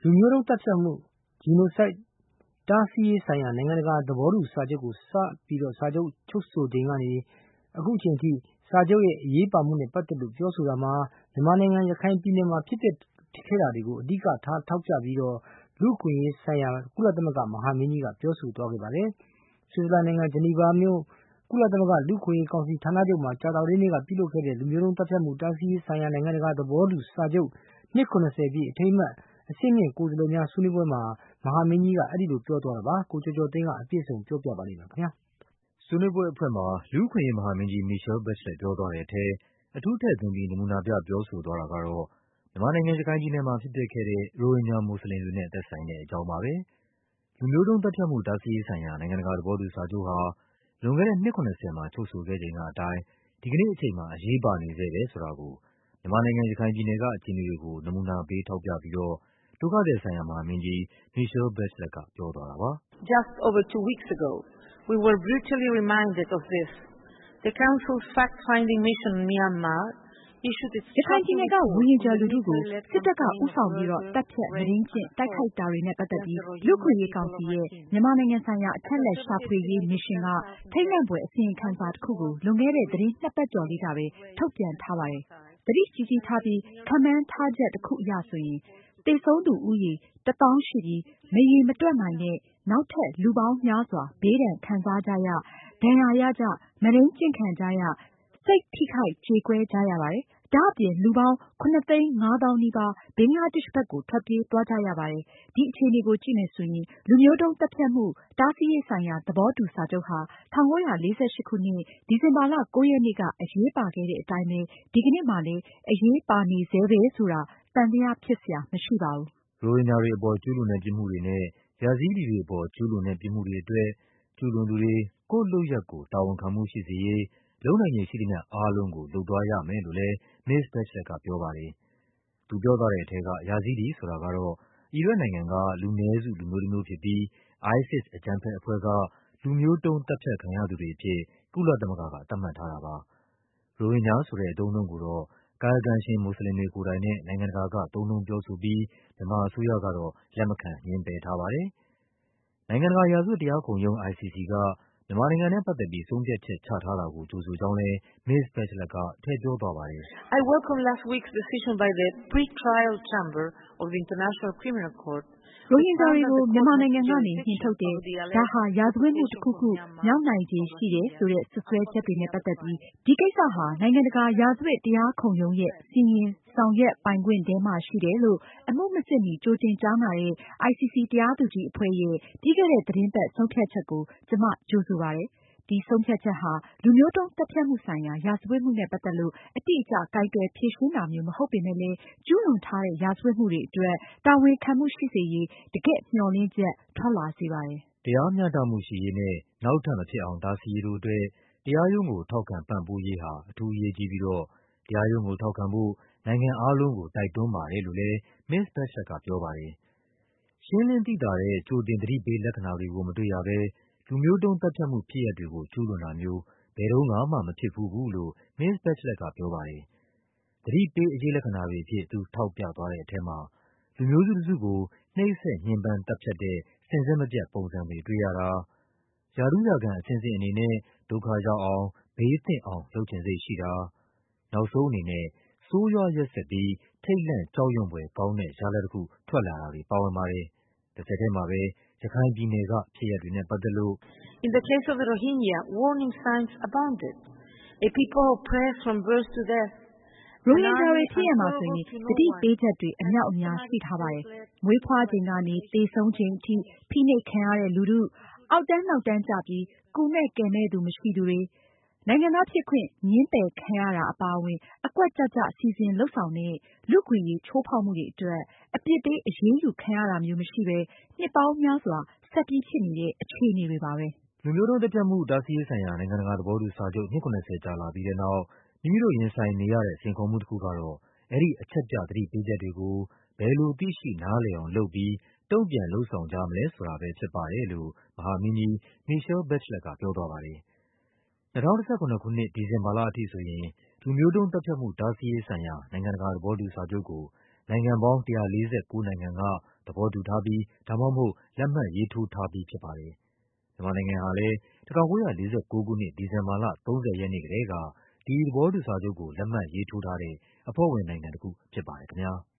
လူမျိုးတုံးသတ်ဖြတ်မှု genocide တားဆီးရေးဆိုင်ရာနိုင်ငံတကာသဘောတူစာချုပ်ကိုစာချုပ်ချုပ်ဆိုချိန်ကနေအခုချိန်ထိစာချုပ်ရဲ့အရေးပါမှုနဲ့ပတ်သက်လို့ပြောဆိုတာမှာမြန်မာနိုင်ငံရခိုင်ပြည်နယ်မှာဖြစ်ပျက်ခဲ့တာတွေကိုအဓိကထားထောက်ပြပြီးလူ့အခွင့်အရေးဆိုင်ရာကုလသမဂ္ဂမဟာမင်းကြီးကပြောဆိုသွားခဲ့ပါတယ်။ဆွစ်ဇာလန်နိုင်ငံဂျနီဗာမြို့ကုလသမဂ္ဂလူ့အခွင့်အရေးကောင်စီဌာနချုပ်မှာကြာသပတေးနေ့ကပြုလုပ်ခဲ့တဲ့လူမျိုးတုံးသတ်ဖြတ်မှုတားဆီးရေးဆိုင်ရာနိုင်ငံတကာသဘောတူစာချုပ်နှစ်70ပြည့်အထိမ်းအမှတ်အဆင့်မြင့်ကိုယ်စားလှယ်များဆွေးနွေးပွဲမှာမဟာမင်းကြီးကအဲဒီလိုပြောသွားတာပါ။ကိုကျော်ကျော်သိန်းကအပြည့်စုံပြောပြပါလိမ့်မယ်ခင်ဗျာ။ဆွေးနွေးပွဲအဖွင့်မှာလူ့အခွင့်အရေးမဟာမင်းကြီး Michelle Bachelet ပြောသွားတဲ့အထဲအထူးထည့်သွင်းပြီးနမူနာပြပြောဆိုသွားတာကတော့မြန်မာနိုင်ငံရခိုင်ပြည်နယ်မှာဖြစ်ပျက်ခဲ့တဲ့ရိုဟင်ဂျာမွတ်ဆလင်တွေနဲ့သက်ဆိုင်တဲ့အကြောင်းပါပဲ။လူမျိုးတုံးသတ်ဖြတ်မှုတားဆီးရေးဆိုင်ရာနိုင်ငံတကာသဘောတူစာချုပ်ဟာလွန်ခဲ့တဲ့နှစ်70မှာချုပ်ဆိုခဲ့ချိန်ကအတိုင်းဒီကနေ့အချိန်မှာအရေးပါနေဆဲပဲဆိုတာကိုမြန်မာနိုင်ငံရခိုင်ပြည်နယ်ကအခြေအနေတွေကိုနမူနာပေးထောက်ပြပြီးဒုက္ခသည်ဆိုင်ရာမဟာမင်းကြီး Michelle Bachelet ကပြောသွားတာပါ။ Just over 2 weeks ago, we were brutally reminded of this. The Council's fact-finding mission in Myanmar issued its ရခိုင်ပြည်နယ်ကဝီရင်ဂျာလူထုကိုစစ်တပ်ကဥဆောင်ပြီးတပ်ဖြတ်မရင်းကျင့်တိုက်ခိုက်တာတွေနဲ့ပတ်သက်ပြီးလူ့ခွင့်ရေးကောင်စီရဲ့မြန်မာနိုင်ငံဆိုင်ရာအချက်အလက်ရှာဖွေရေးမစ်ရှင်ကထိတ်လန့်ဖွယ်အစီရင်ခံစာတစ်ခုကိုလွန်ခဲ့တဲ့သတင်း2ပတ်ကျော်လေးကပဲထုတ်ပြန်ထားပါတယ်။သတိကြီးကြီးထားပြီးခန့်မှန်းထားချက်တစ်ခုအရဆိုရင်သေဆုံးသူဦးရေ1000ရှိပြီးမရေမတွက်နိုင်တဲ့နောက်ထပ်လူပေါင်းများစွာဘေးဒဏ်ခံစားကြရဒဏ်ရာရကြမရင်းကျင့်ခံကြရစိတ်ထိခိုက်ကြေကွဲကြရပါတယ်။ဒါ့အပြင်လူပေါင်း9,500,000 နီးပါးဘင်္ဂလားဒေ့ရှ်ဘက်ကိုထွက်ပြေးသွားကြရပါတယ်။ဒီအခြေအနေကိုကြည့်မယ်ဆိုရင်လူမျိုးတုံးသတ်ဖြတ်မှုတားဆီးရေးဆိုင်ရာသဘောတူစာချုပ်ဟာ1948ခုနှစ်ဒီဇင်ဘာလ9ရက်နေ့ကအရေးပါခဲ့တဲ့အတိုင်းပဲဒီကနေ့မှလည်းအရေးပါနေဆဲပဲဆိုတာသံသယဖြစ်စရာမရှိပါဘူး။ရိုဟင်ဂျာတွေအပေါ်ကျူးလွန်တဲ့ပြစ်မှုတွေနဲ့ယာဇီးဒီတွေအပေါ်ကျူးလွန်တဲ့ပြစ်မှုတွေအတွက်ကျူးလွန်သူတွေကိုယ့်လုပ်ရပ်ကိုတာဝန်ခံမှုရှိစေရေးလုပ်နိုင်ခြေရှိသမျှအားလုံးကိုလုပ်သွားရမယ်လို့လည်း Ms. Bachelet ကပြောပါတယ်။သူပြောသွားတဲ့အထဲကယာဇီးဒီဆိုတာကတော့အီရတ်နိုင်ငံကလူနည်းစုလူမျိုးတစ်မျိုးဖြစ်ပြီး ISIS အကြမ်းဖက်အဖွဲ့ကလူမျိုးတုံးသတ်ဖြတ်ခံရသူတွေအဖြစ်ကုလသမဂ္ဂကသတ်မှတ်ထားတာပါ။ရိုဟင်ဂျာဆိုတဲ့အသုံးအနှုန်းကိုတော့ကာယကံရှင်မွတ်ဆလင်တွေကိုယ်တိုင်နဲ့နိုင်ငံတကာကသုံးနှုန်းပြောဆိုပြီးမြန်မာအစိုးရကတော့လက်မခံငြင်းပယ်ထားပါတယ်။နိုင်ငံတကာရာဇဝတ်တရားခုံရုံး ICC ကမြန်မာနိုင်ငံနဲ့ပတ်သက်ပြီးဆုံးဖြတ်ချက်ချထားတာကိုကြိုဆိုကြောင်းလည်း Ms. Bachelet ကထည့်ပြောသွားပါတယ်။ I welcome last week's decision by the pre-trial chamber of the International Criminal Court ရိုဟင်ဂျာတွေကိုမြန်မာနိုင်ငံကနေနှင်ထုတ်တယ်။ဒါဟာရာဇဝတ်မှုတစ်ခုခုမြောက်နိုင်ခြေရှိတယ်ဆိုတဲ့စွပ်စွဲချက်တွေနဲ့ပတ်သက်ပြီးဒီကိစ္စဟာနိုင်ငံတကာရာဇဝတ်တရားခုံရုံးရဲ့စီရင်ဆောင်ရွက်ပိုင်ခွင့်ထဲမှာရှိတယ်လို့အမှုမစစ်မီကြိုတင်ကြားနာတဲ့ ICC တရားသူကြီးအဖွဲ့ရဲ့ပြီးခဲ့တဲ့သတင်းပတ်ဆုံးဖြတ်ချက်ကိုကျမကြိုဆိုပါတယ်။ဒီဆုံးဖြတ်ချက်ဟာလူမျိုးတုံးသတ်ဖြတ်မှုဆိုင်ရာရာဇဝတ်မှုနဲ့ပတ်သက်လို့အတိအကျကိုင်တွယ်ဖြေရှင်းတာမျိုးမဟုတ်ပေမဲ့လည်းကျူးလွန်ထားတဲ့ရာဇဝတ်မှုတွေအတွက်တာဝန်ခံမှုရှိစေရေးတကယ့်မျှော်လင့်ချက်ထွက်လာစေပါတယ်။တရားမျှတမှုရှိရေးနဲ့နောက်ထပ်မဖြစ်အောင်တားဆီးရေးတို့အတွက်တရားရုံးကိုထောက်ခံပံ့ပိုးရေးဟာအထူးအရေးကြီးပြီးတရားရုံးကိုထောက်ခံဖို့နိုင်ငံအားလုံးကိုတိုက်တွန်းပါတယ်လို့လည်း Ms. Bachelet ကပြောပါတယ်။ရှင်းလင်းသိသာတဲ့ကြိုတင်သတိပေးလက္ခဏာတွေကိုမတွေ့ရဘဲလူမျိုးတုံးသတ်ဖြတ်မှုဖြစ်ရပ်တွေကိုကျူးလွန်တာမျိုးဘယ်တုန်းကမှမဖြစ်ဖူးဘူးလို့ Ms. Bachelet ကပြောပါတယ်။သတိပေးအရိပ်လက္ခဏာတွေအဖြစ်သူထောက်ပြသွားတဲ့ထဲမှာလူမျိုးစုတစုကိုနှိပ်စက်ညှဉ်းပန်းသတ်ဖြတ်တဲ့စဉ်ဆက်မပြတ်ပုံစံတွေတွေ့ရတာ၊ရာထူးရာခံအဆင့်ဆင့်အနေနဲ့ဒုက္ခရောက်အောင်ဘေးသင့်အောင်လုပ်ချင်စိတ်ရှိတာ၊နောက်ဆုံးအနေနဲ့ဆိုးရွားရက်စက်ပြီးထိတ်လန့်ကြောက်ရွံ့ဖွယ်ကောင်းတဲ့ရလဒ်တစ်ခုထွက်လာတာတွေပါဝင်ပါတယ်။တဆက်ထဲမှာပဲရခိုင်ပြည်နယ်ကဖြစ်ရပ်တွေနဲ့ပတ်သက်လို့ In the case of the Rohingya, warning signs abounded. A people oppressed from birth to death. ရိုဟင်ဂျာတွေဖြစ်ရမှာဆိုရင်သတိပေးချက်တွေအမြောက်အများရှိထားပါတယ်။မွေးဖွားချိန်ကနေသေဆုံးချိန်အထိဖိနှိပ်ခံရတဲ့လူထုအောက်တန်းနောက်တန်းကျပြီးကူမဲ့ကယ်မဲ့သူမရှိသူတွေနိုင်ငံသားဖြစ်ခွင့်ငြင်းပယ်ခံရတာအပါအဝင်အကွက်ကျကျစီစဉ်လုပ်ဆောင်တဲ့လူ့ခွင့်ရေးချိုးဖောက်မှုတွေအတွက်အပြစ်ပေးအရေးယူခံရတာမျိုးမရှိဘဲနှစ်ပေါင်းများစွာဆက်ပြီးဖြစ်နေတဲ့အခြေအနေတွေပါပဲလူမျိုးတုံးသတ်ဖြတ်မှုတားဆီးရေးဆိုင်ရာနိုင်ငံတကာသဘောတူစာချုပ်နှစ်70ကြာလာပြီးတဲ့နောက်မိမိတို့ရင်ဆိုင်နေရတဲ့စိန်ခေါ်မှုတစ်ခုကတော့အဲဒီအချက်ပြသတိပေးချက်တွေကိုဘယ်လိုသိရှိနားလည်အောင်လုပ်ပြီးတုန့်ပြန်လုပ်ဆောင်ကြမလဲဆိုတာပဲဖြစ်ပါတယ်လို့မဟာမင်းကြီး Michelle Bachelet ကပြောသွားပါတယ်။2017ခုနှစ်ဒီဇင်ဘာလအထိဆိုရင်လူမျိုးတုံးသတ်ဖြတ်မှုတားဆီးရေးဆိုင်ရာနိုင်ငံတကာသဘောတူစာချုပ်ကိုနိုင်ငံပေါင်း 149 နိုင်ငံက သဘောတူထားပြီး ဒါမှမဟုတ် လက်မှတ်ရေးထိုးထားပြီးဖြစ်ပါတယ်။ မြန်မာနိုင်ငံဟာလည်း 1949 ခုနှစ်၊ ဒီဇင်ဘာလ 30 ရက်နေ့ကတည်းက ဒီသဘောတူစာချုပ်ကို လက်မှတ်ရေးထိုးထားတဲ့ အဖွဲ့ဝင်နိုင်ငံတခုဖြစ်ပါတယ်ခင်ဗျား။